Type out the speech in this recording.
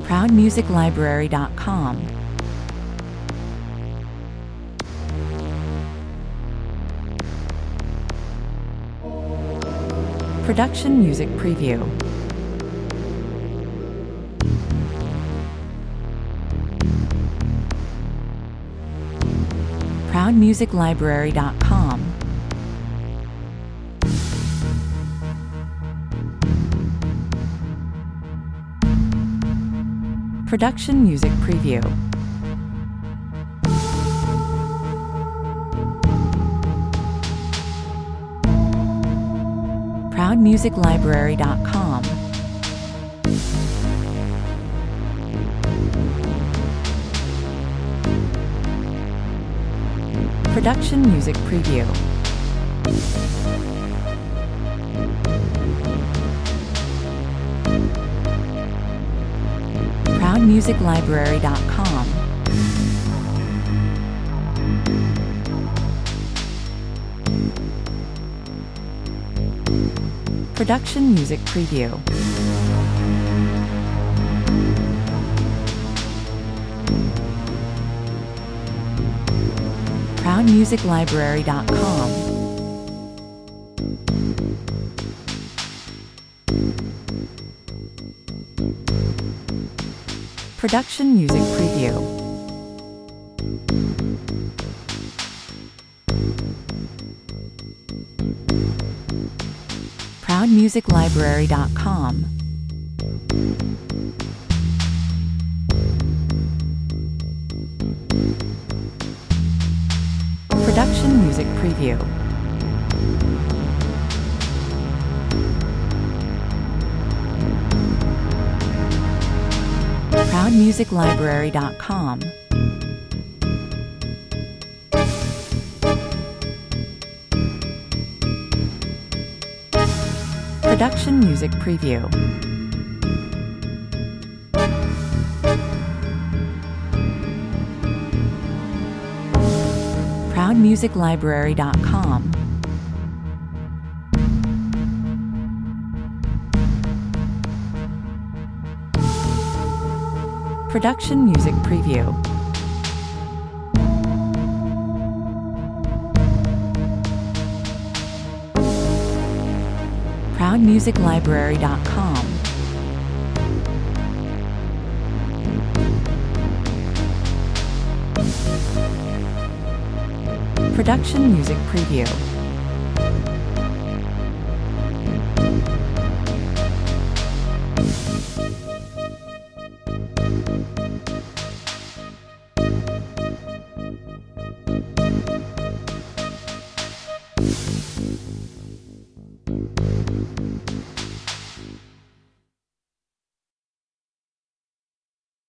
ProudMusicLibrary.com. Production Music Preview. ProudMusicLibrary.com. Production Music Preview. ProudMusicLibrary.com. Production Music Preview. ProudMusicLibrary.com. Production Music Preview. ProudMusicLibrary.com. Production Music Preview. ProudMusicLibrary.com. Production Music Preview. ProudMusicLibrary.com. Production Music Preview. ProudMusicLibrary.com. Production Music Preview. ProudMusicLibrary.com. Production Music Preview.